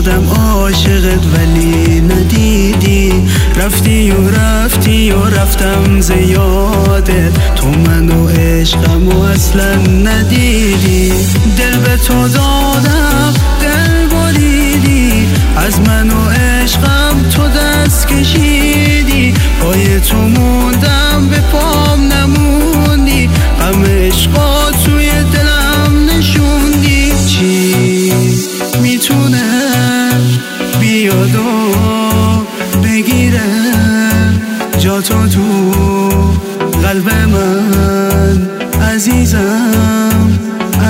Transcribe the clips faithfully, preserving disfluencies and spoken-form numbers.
شدم عاشقت ولی ندیدی، رفتی و رفتی و رفتم زیادت، تو منو عشقم و اصلا ندیدی. دل به تو دادم دل بریدی، از من و عشقم تو دست کشیدی، پای تو موندم به پام نموندی، غم عشقا توی دلم نشوندی. چی میتونه بیاد و بگیره جاتو تو قلب من؟ عزیزم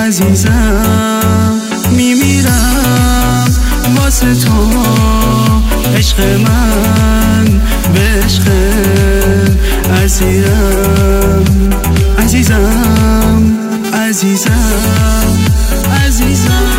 عزیزم میمیرم واسه تو، عشق من به عشق اسیرم. عزیزم عزیزم عزیزم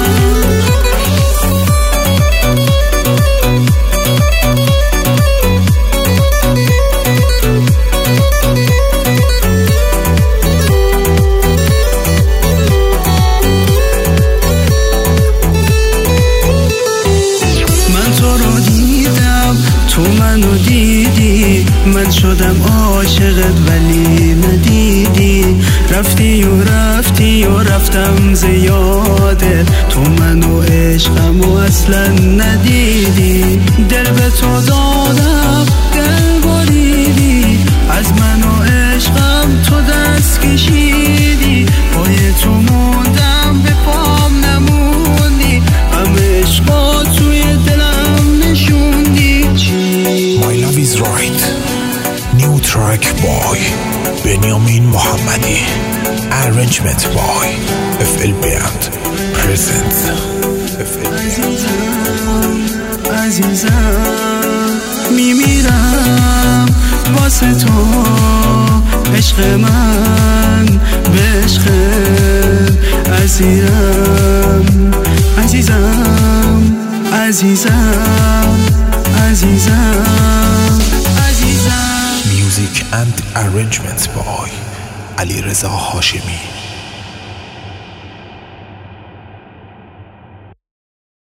تو منو دیدی، من شدم عاشقت ولی ندیدی، رفتی و رفتی و رفتم زیادت، تو منو عشقم و اصلا ندیدی. دل به تو دادم دل بریدی، از من و عشقم تو دست کشیدی، پای تو موندم به پام نموندی، غم عشقا توی دلم نشوندی. My love is right. New track by Benjamin Mohammadi. Arrangement by F L Band presents. عزیزم عزیزم میمیرم واسه تو، عشق من به عشق اسیرم. عزیزم عزیزم عزیزم عزیزم. Music and arrangements by Ali Reza Hashemi.